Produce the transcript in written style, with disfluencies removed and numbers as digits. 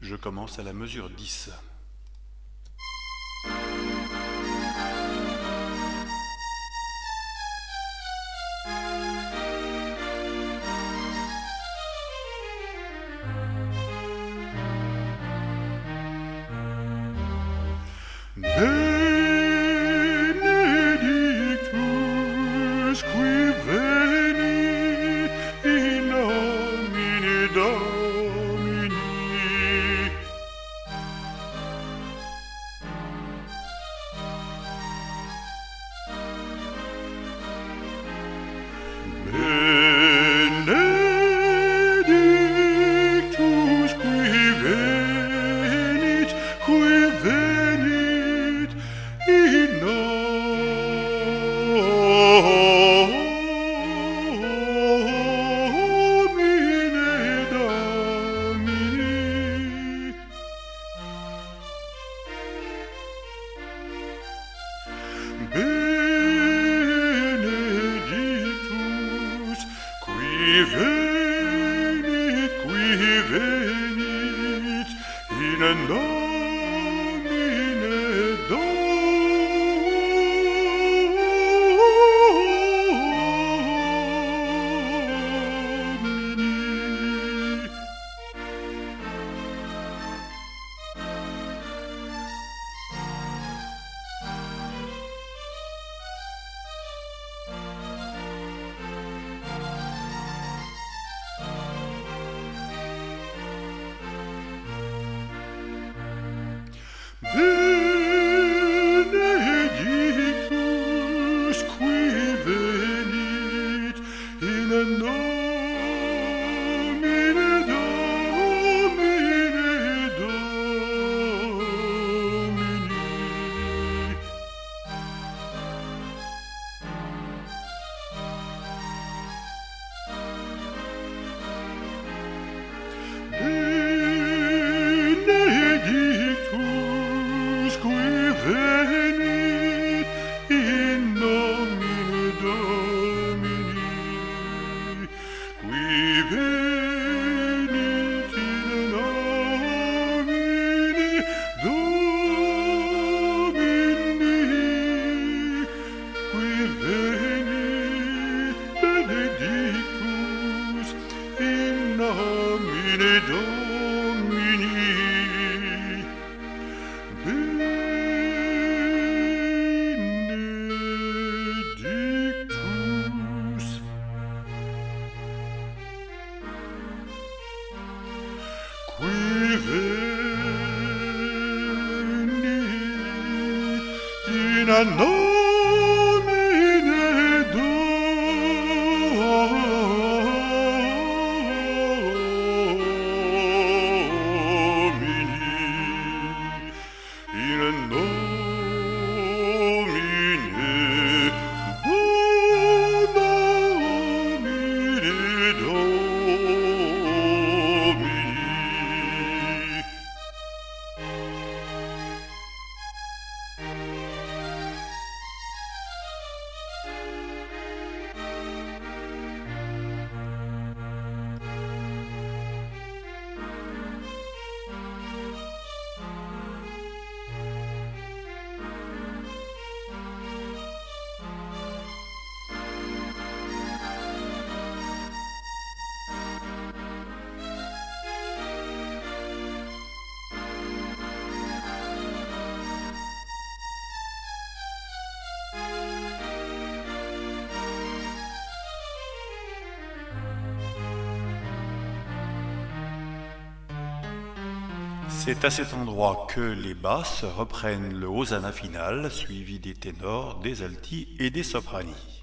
Je commence à la mesure 10. Benedictus qui venit in nomine Domini. Benedictus qui venit in nomine Domini. Benedictus qui venit in nomine Domini. Benedictus qui venit in nomine Domini. Benedictus qui venit in nomine Domini, qui venit in nomine Domini, qui venit benedictus in nomine Domini. Benedictus. Qui venit in nomine Domini, in nomine Domini. C'est à cet endroit que les basses reprennent le hosanna final, suivi des ténors, des altis et des soprani.